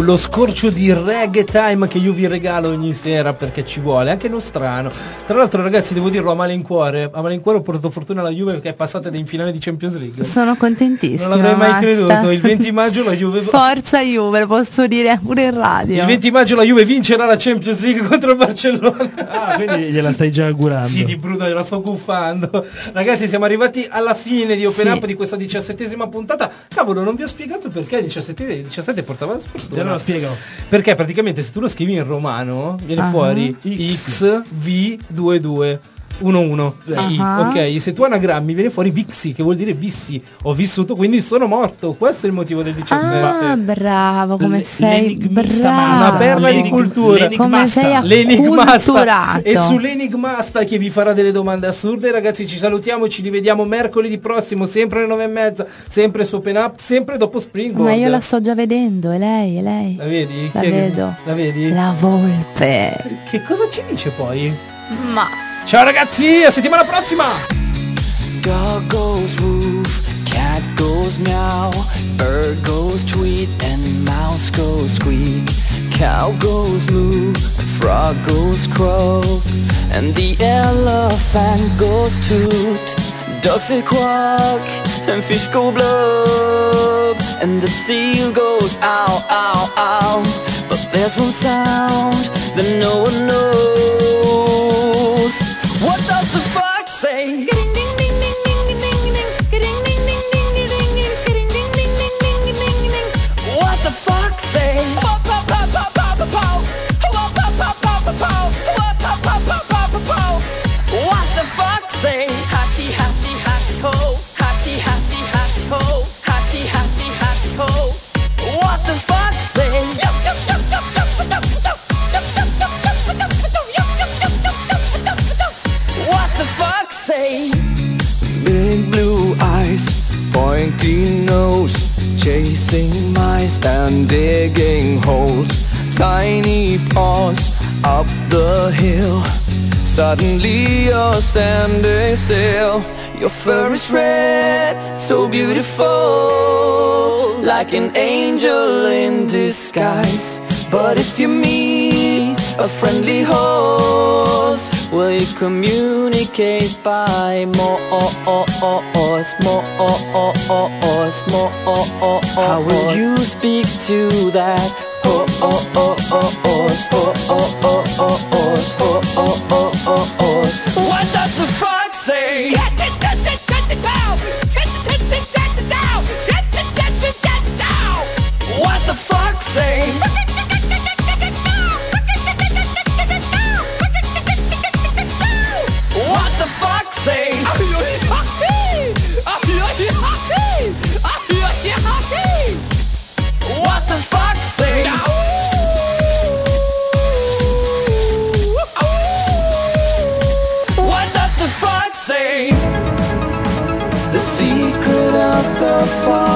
lo scorcio di Reggae Time che io vi regalo ogni sera perché ci vuole, anche nostrano. Tra l'altro ragazzi devo dirlo a malincuore, a malincuore ho portato fortuna alla Juve perché è passata in finale di Champions League. Sono contentissima. Non l'avrei mai basta. creduto, il venti maggio la Juve... Forza Juve, lo posso dire pure in radio. Il venti maggio la Juve vincerà la Champions League contro il Barcellona. Ah, quindi gliela stai già augurando. Sì, di Bruno gliela sto guffando. Ragazzi, siamo arrivati alla fine di Open Sì. Up di questa diciassettesima puntata. Cavolo, non vi ho spiegato perché diciassette, diciassette portava la sfortuna. Io non lo spiego. Perché praticamente se tu lo scrivi in romano viene Ah. fuori X. X V ventidue uno uno. I, Ah. ok, se tu anagrammi viene fuori Vixi, che vuol dire vissi. Ho vissuto, quindi sono morto. Questo è il motivo del diciassette. Ah, bravo, come Le- sei l'enigmista bravo. Una perla di L'enig- cultura. l'enigmasta. Come sei L'enigmasta. acculturato. E sull'enigmasta che vi farà delle domande assurde. Ragazzi, ci salutiamo, ci rivediamo mercoledì prossimo, sempre alle nove e mezza, sempre su Open Up, sempre dopo Springboard. Ma io la sto già vedendo, è lei, è lei. La vedi? La Chi è che- vedo. La vedi? La volpe. Che cosa ci dice poi? Ma Ciao ragazzi, a settimana prossima! Dog goes woof, cat goes meow, bird goes tweet, and mouse goes squeak. Cow goes moo, frog goes croak, and the elephant goes toot. Ducks say quack, and fish go blub, and the seal goes ow, ow, ow. But there's one sound that no one knows. What does the fox say? What the fox say? What the fox say? Hatty, hatty, hatty ho, hatty, hatty, hatty ho, hatty, hatty, hatty ho. What the fox say? What the fox say? Big blue eyes, pointy nose, chasing mice and digging holes. Tiny paws up the hill. Suddenly you're standing still. Your fur is red, so beautiful, like an angel in disguise. But if you meet a friendly horse, will you communicate by more, more, more? How will you speak to that horse? What does the fox say? What the fox say? What the fox say? What the fox say? What does the fox say? The secret of the fox